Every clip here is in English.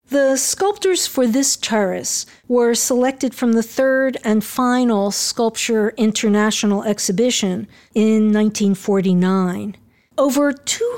The sculptors for this terrace were selected from the third and final Sculpture International exhibition in 1949. Over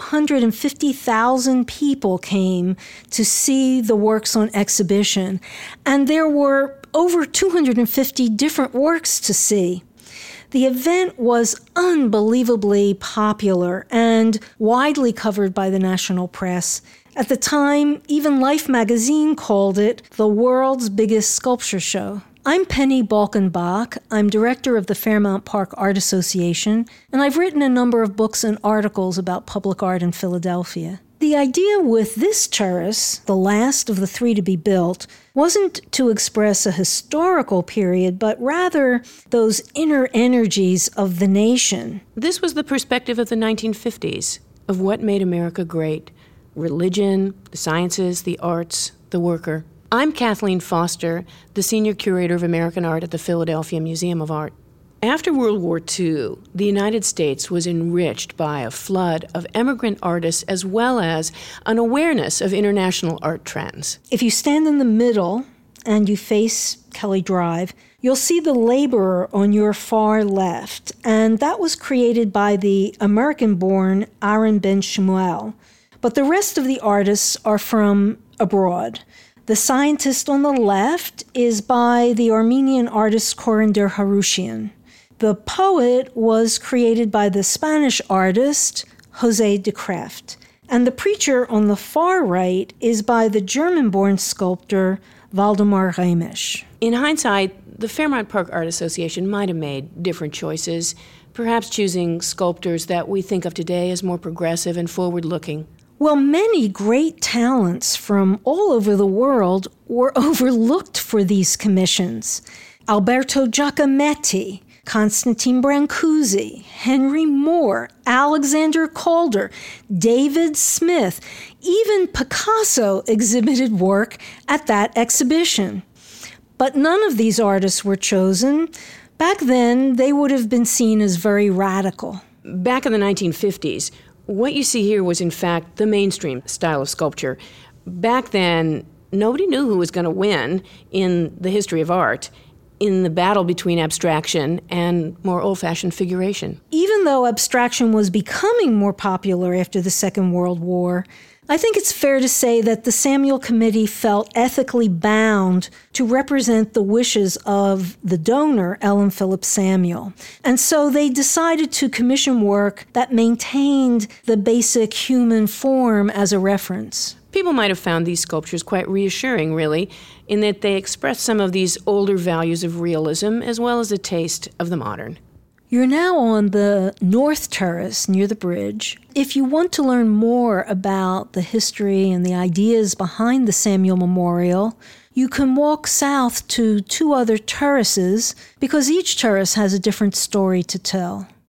250,000 people came to see the works on exhibition, and there were over 250 different works to see. The event was unbelievably popular and widely covered by the national press. At the time, even Life magazine called it the world's biggest sculpture show. I'm Penny Balkenbach. I'm director of the Fairmount Park Art Association, and I've written a number of books and articles about public art in Philadelphia. The idea with this terrace, the last of the three to be built, wasn't to express a historical period, but rather those inner energies of the nation. This was the perspective of the 1950s, of what made America great. Religion, the sciences, the arts, the worker. I'm Kathleen Foster, the Senior Curator of American Art at the Philadelphia Museum of Art. After World War II, the United States was enriched by a flood of immigrant artists as well as an awareness of international art trends. If you stand in the middle and you face Kelly Drive, you'll see the Laborer on your far left, and that was created by the American-born Aaron Ben Shmuel. But the rest of the artists are from abroad. The Scientist on the left is by the Armenian artist Korinder Harushian. The Poet was created by the Spanish artist José de Krefft. And the Preacher on the far right is by the German-born sculptor Waldemar Remisch. In hindsight, the Fairmount Park Art Association might have made different choices, perhaps choosing sculptors that we think of today as more progressive and forward-looking. Well, many great talents from all over the world were overlooked for these commissions. Alberto Giacometti, Constantine Brancusi, Henry Moore, Alexander Calder, David Smith, even Picasso exhibited work at that exhibition. But none of these artists were chosen. Back then, they would have been seen as very radical. Back in the 1950s, what you see here was, in fact, the mainstream style of sculpture. Back then, nobody knew who was going to win in the history of art in the battle between abstraction and more old-fashioned figuration. Even though abstraction was becoming more popular after the Second World War, I think it's fair to say that the Samuel Committee felt ethically bound to represent the wishes of the donor, Ellen Phillips Samuel. And so they decided to commission work that maintained the basic human form as a reference. People might have found these sculptures quite reassuring, really, in that they express some of these older values of realism as well as a taste of the modern. You're now on the North Terrace near the bridge. If you want to learn more about the history and the ideas behind the Samuel Memorial, you can walk south to two other terraces because each terrace has a different story to tell.